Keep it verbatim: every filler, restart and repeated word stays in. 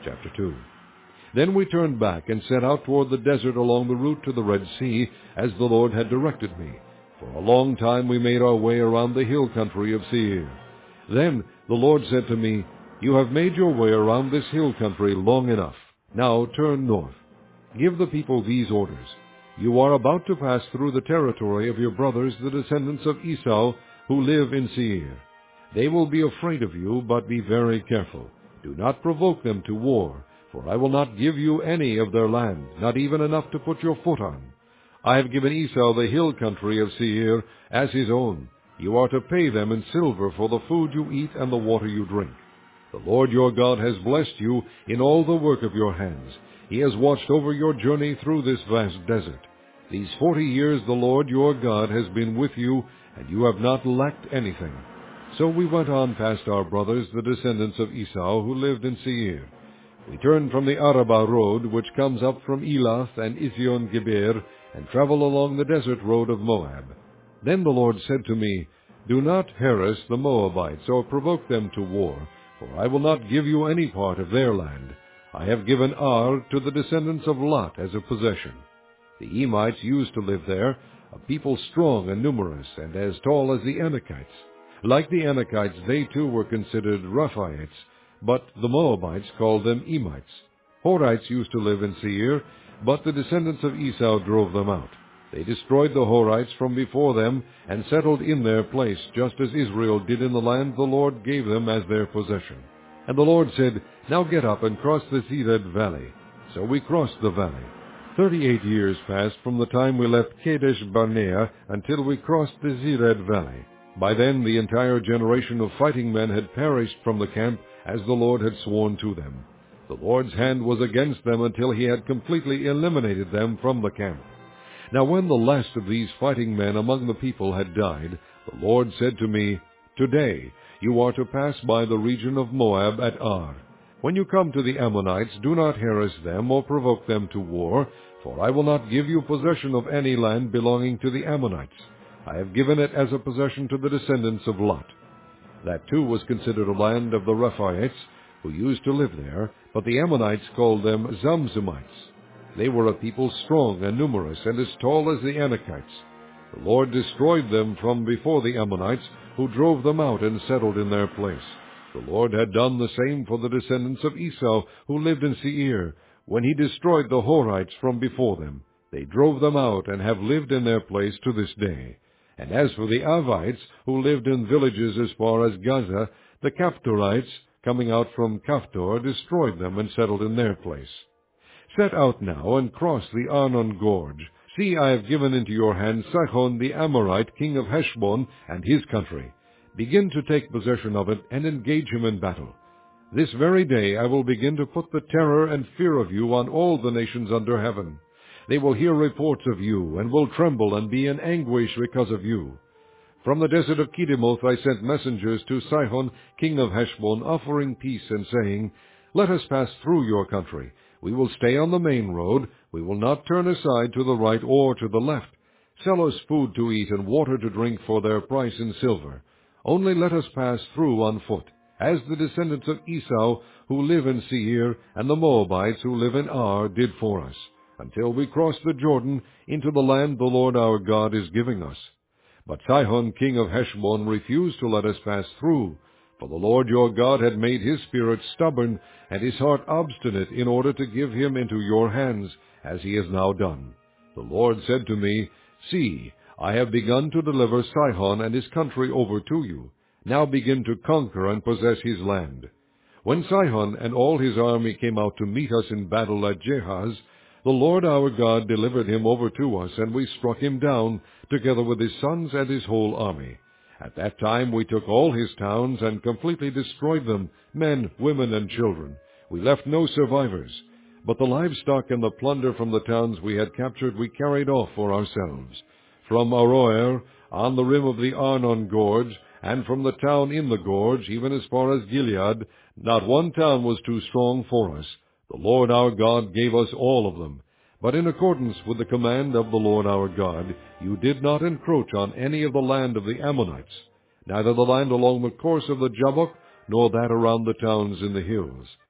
Chapter two. Then we turned back and set out toward the desert along the route to the Red Sea, as the Lord had directed me. For a long time we made our way around the hill country of Seir. Then the Lord said to me, "You have made your way around this hill country long enough. Now turn north. Give the people these orders. You are about to pass through the territory of your brothers, the descendants of Esau, who live in Seir. They will be afraid of you, but be very careful. Do not provoke them to war, for I will not give you any of their land, not even enough to put your foot on. I have given Esau the hill country of Seir as his own. You are to pay them in silver for the food you eat and the water you drink. The Lord your God has blessed you in all the work of your hands. He has watched over your journey through this vast desert. These forty years the Lord your God has been with you, and you have not lacked anything." So we went on past our brothers, the descendants of Esau, who lived in Seir. We turned from the Arabah road, which comes up from Elath and Ezion Geber, and traveled along the desert road of Moab. Then the Lord said to me, "Do not harass the Moabites or provoke them to war, for I will not give you any part of their land. I have given Ar to the descendants of Lot as a possession." The Emites used to live there, a people strong and numerous, and as tall as the Anakites. Like the Anakites, they too were considered Rephaites, but the Moabites called them Emites. Horites used to live in Seir, but the descendants of Esau drove them out. They destroyed the Horites from before them and settled in their place, just as Israel did in the land the Lord gave them as their possession. And the Lord said, "Now get up and cross the Zered valley." So we crossed the valley. Thirty-eight years passed from the time we left Kadesh Barnea until we crossed the Zered valley. By then the entire generation of fighting men had perished from the camp, as the Lord had sworn to them. The Lord's hand was against them until he had completely eliminated them from the camp. Now when the last of these fighting men among the people had died, the Lord said to me, "Today you are to pass by the region of Moab at Ar. When you come to the Ammonites, do not harass them or provoke them to war, for I will not give you possession of any land belonging to the Ammonites. I have given it as a possession to the descendants of Lot." That too was considered a land of the Rephaites, who used to live there, but the Ammonites called them Zamzumites. They were a people strong and numerous, and as tall as the Anakites. The Lord destroyed them from before the Ammonites, who drove them out and settled in their place. The Lord had done the same for the descendants of Esau, who lived in Seir, when he destroyed the Horites from before them. They drove them out and have lived in their place to this day. And as for the Avites, who lived in villages as far as Gaza, the Caphtorites, coming out from Caphtor, destroyed them and settled in their place. Set out now and cross the Arnon gorge. See, I have given into your hand Sihon the Amorite, king of Heshbon, and his country. Begin to take possession of it and engage him in battle. This very day I will begin to put the terror and fear of you on all the nations under heaven. They will hear reports of you, and will tremble and be in anguish because of you. From the desert of Kedemoth I sent messengers to Sihon, king of Heshbon, offering peace and saying, "Let us pass through your country. We will stay on the main road. We will not turn aside to the right or to the left. Sell us food to eat and water to drink for their price in silver. Only let us pass through on foot, as the descendants of Esau who live in Seir and the Moabites who live in Ar did for us, until we cross the Jordan into the land the Lord our God is giving us." But Sihon, king of Heshbon, refused to let us pass through, for the Lord your God had made his spirit stubborn and his heart obstinate in order to give him into your hands, as he has now done. The Lord said to me, "See, I have begun to deliver Sihon and his country over to you. Now begin to conquer and possess his land." When Sihon and all his army came out to meet us in battle at Jehaz, the Lord our God delivered him over to us, and we struck him down, together with his sons and his whole army. At that time we took all his towns and completely destroyed them, men, women, and children. We left no survivors. But the livestock and the plunder from the towns we had captured we carried off for ourselves. From Aroer, on the rim of the Arnon gorge, and from the town in the gorge, even as far as Gilead, not one town was too strong for us. The Lord our God gave us all of them. But in accordance with the command of the Lord our God, you did not encroach on any of the land of the Ammonites, neither the land along the course of the Jabbok, nor that around the towns in the hills.